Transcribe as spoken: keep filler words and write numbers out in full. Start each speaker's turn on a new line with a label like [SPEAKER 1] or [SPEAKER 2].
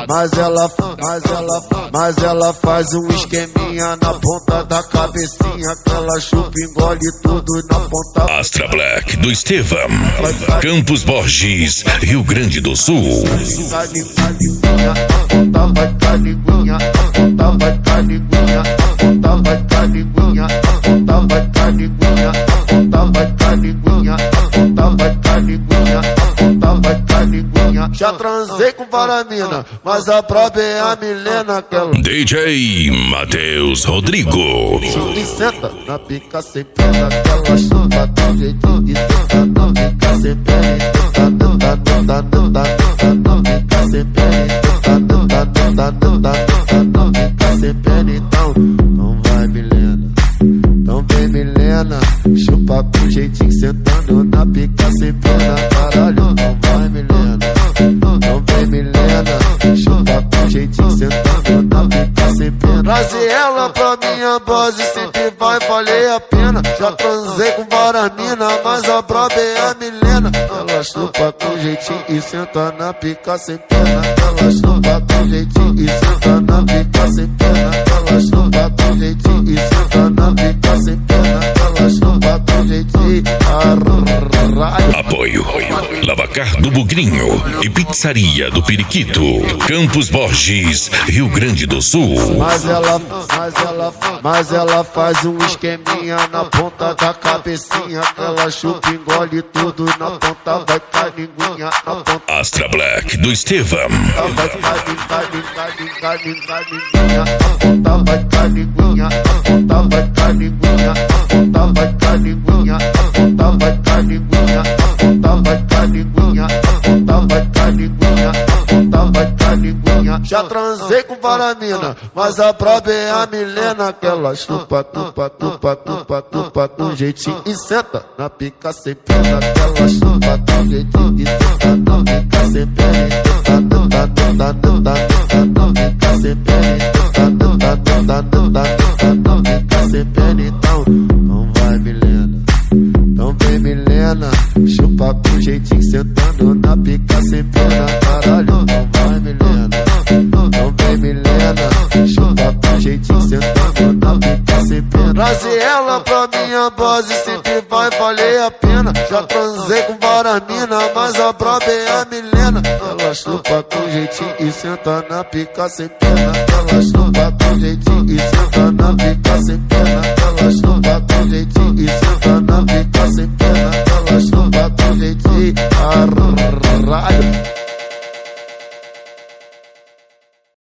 [SPEAKER 1] mas ela, mas ela, mas ela faz um esqueminha na ponta da cabecinha, que ela chupa, engole tudo na ponta.
[SPEAKER 2] Astra Black do Estevam, Campos Borges, Rio Grande do Sul.
[SPEAKER 1] Vai tá liguinha, a ponta vai tá liguinha, a ponta vai tá liguinha, a ponta vai tá liguinha, a ponta vai tá liguinha, a ponta vai tá liguinha, a ponta vai tá liguinha. Já transei com varamina, mas a prova é a Milena, aquela
[SPEAKER 2] D J Matheus Rodrigo.
[SPEAKER 1] chupa e senta na pica sem pena, aquela chupa do jeito e senta na pica sem pena, senta, senta, senta, senta, senta na pica sem pena. Tá, tá, tá, tá, fica sem pena, então não vai, Milena. Então vem, Milena, chupa com jeitinho, sentando na pica sem pena. Caralho, não vai, Milena. Então vem, Milena, chupa com jeitinho, sentando na pica sem pena. Traze ela pra minha base, sempre vai valer a pena. Já transei com varamina, mas a prova é a Milena. Ela chupa com jeitinho e senta na pica sem pena. Ela chupa com jeitinho e senta na pica sem pena. Ela chupa com jeitinho e senta na pica sem pena. Ela chupa com jeitinho.
[SPEAKER 2] Apoio Lavacar do Bugrinho e Pizzaria do Periquito, Campos Borges, Rio Grande do Sul.
[SPEAKER 1] Mas ela, mas ela, mas ela faz um esqueminha na ponta da cabecinha, que ela chupa, engole tudo na ponta, vai tá linguinha na ponta.
[SPEAKER 2] Astra Black do Estevam.
[SPEAKER 1] Vai tá linguinha, linguinha, a ponta vai tá linguinha, a ponta vai tá linguinha, a ponta vai tá linguinha, a ponta vai tá linguinha, a ponta vai tá linguinha, a ponta vai tá linguinha, a ponta vai tá linguinha. Já transei com varamina, mas a prova é a Milena, que ela chupa, tupa, tupa, tupa, tupa com jeitinho e senta na pica sem pena, que ela chupa com jeitinho e senta na pica sem pena, senta, senta, senta, senta na pica sem pena, senta, senta, senta, senta na pica sem pena. Então não vai, Milena. Então vem, Milena, chupa com jeitinho, sentando na pica sem pena. Caralho, não vai, Milena. Então vem, Milena, chupa com jeitinho, sentando na pica sem pena. Traze ela pra minha base, sempre vai valer a pena. Já transei com varamina, mas a prova é a Milena. Ela chupa com jeitinho e senta na pica sem pena. Ela chupa com jeitinho e senta na pica sem pena. Ela chupa com jeitinho e senta na pica sem pena.